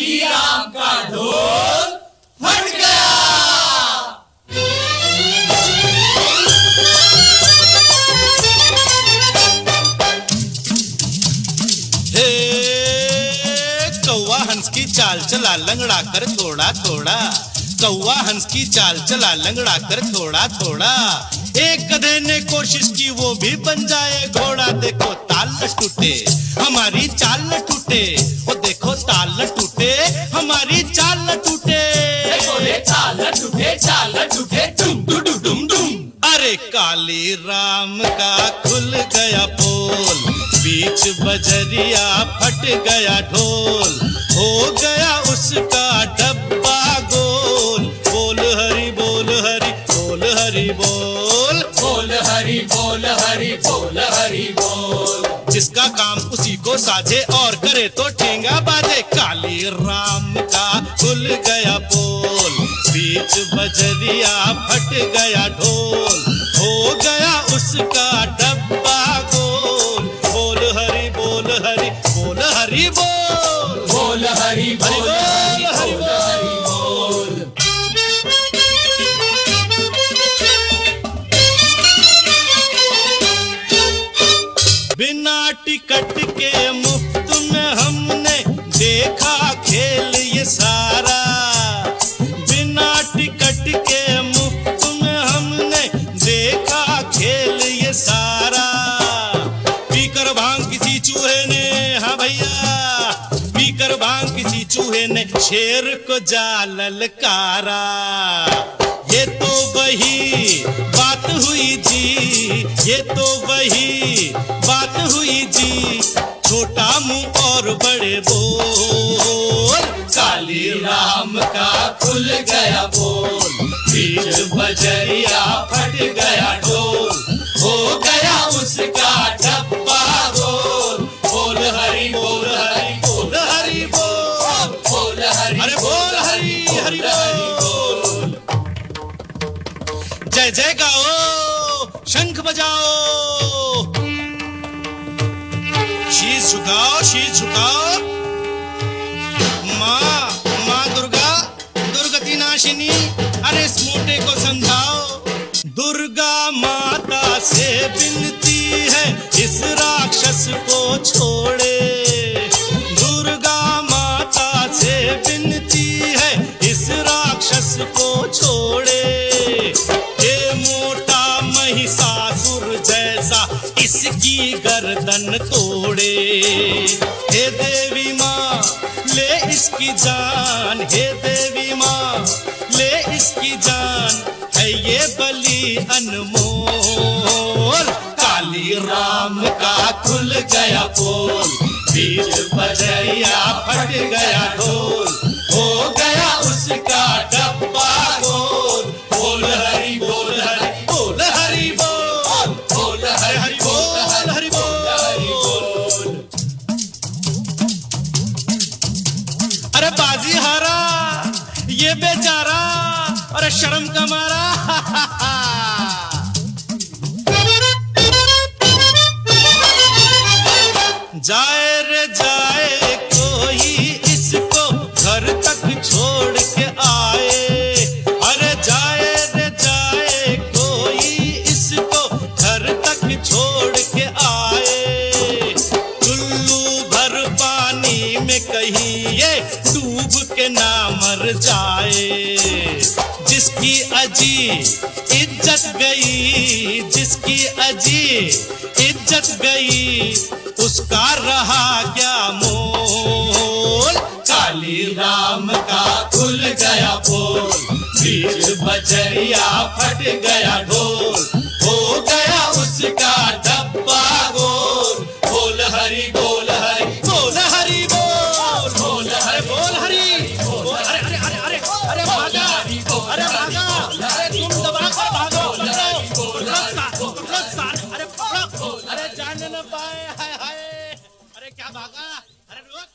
काली राम का ढोल फट गया। हे कौवा हंस की चाल चला लंगड़ा कर थोड़ा थोड़ा, कौवा हंस की चाल चला लंगड़ा कर थोड़ा थोड़ा। एक गधे ने कोशिश की वो भी बन जाए घोड़ा, देखो ताल न टूटे हमारी चाल न टूटे, वो देखो ताल न टूटे हमारी चाल न टूटे। बोले चाल न टूटे चाल न टूटे डुम डुम डुम डुम। अरे काली राम का खुल गया पोल, बीच बजरिया फट गया ढोल, हो गया उसका डब्बा गोल। बोल हरि बोल हरि बोल हरि बोल, बोल हरि बोल हरि बोल हरि बोल। जिसका काम उसी को साझे और करे तो ठेंगा बाजे। काली राम का खुल गया पोल, बीच बजरिया फट गया ढोल, हो गया उसका डब्बा गोल। बोल हरि बोल हरि बोल हरि बोल, बोल हरि बोल हरि बोल हरि बोल। बिना टिकट के मुफ्त में हमने देखा खेल ये सारा, बिना टिकट के मुफ्त में हमने देखा खेल ये सारा। पीकर भांग किसी चूहे ने, हाँ भैया, पीकर भांग किसी चूहे ने शेर को जा ललकारा। ये तो वही बात हुई जी, ये तो वही बात हुई जी, छोटा मुंह और बड़े बोल। काली राम का खुल गया पोल, बीच बजरिया फट गया ढोल, हो गया उसका डब्बा गोल। बोल हरि बोल हरि बोल हरि बोल, बोल हरि अरे बोल हरि हरि बोल। जय जय गाओ, शंख बजाओ, शीश झुकाओ शीश झुकाओ। माँ दुर्गा दुर्गति नाशिनी, अरे इस मोटे को समझाओ। दुर्गा माता से विनती है इस राक्षस को छोड़े, दुर्गा माता से विनती है इस राक्षस को छोड़े। ये मोटा महिषासुर जैसा इसकी गर्दन तोड़े। हे देवी माँ ले इसकी जान, हे देवी माँ ले इसकी जान, है ये बलि अनमोल। काली राम का खुल गया पोल, बीच बजरिया फट गया ढोल, हो गया उसका डब्बा गोल। बोल हरि बोल हरि बोल हरि बोल, बोल हरि बोल हरि बोल हरि बोल। अरे बाजी हारा ये बेचारा, अरे शर्म का मारा। जाए रे जाए कोई इसको घर तक छोड़ के आए, अरे जाए रे जाए कोई इसको घर तक छोड़ के आए। चुल्लू भर पानी में कहीं ये डूब के ना मर जाए। जिसकी अजी इज्जत गई, जिसकी अजी इज्जत गई, उसका रहा क्या मोल। काली राम का खुल गया पोल, बीच बजरिया फट गया ढोल, हो गया उसका डब्बा गोल। बोल हरि बोल हरि बोल हरि बोल, बोल हरि बोल हरि बोल। अरे अरे अरे अरे अरे भागा, अरे भागा, अरे तुम दबा कर भागो, अरे पकड़ो, अरे जाने न पाए, हाय हाय, अरे क्या भागा, अरे रुक।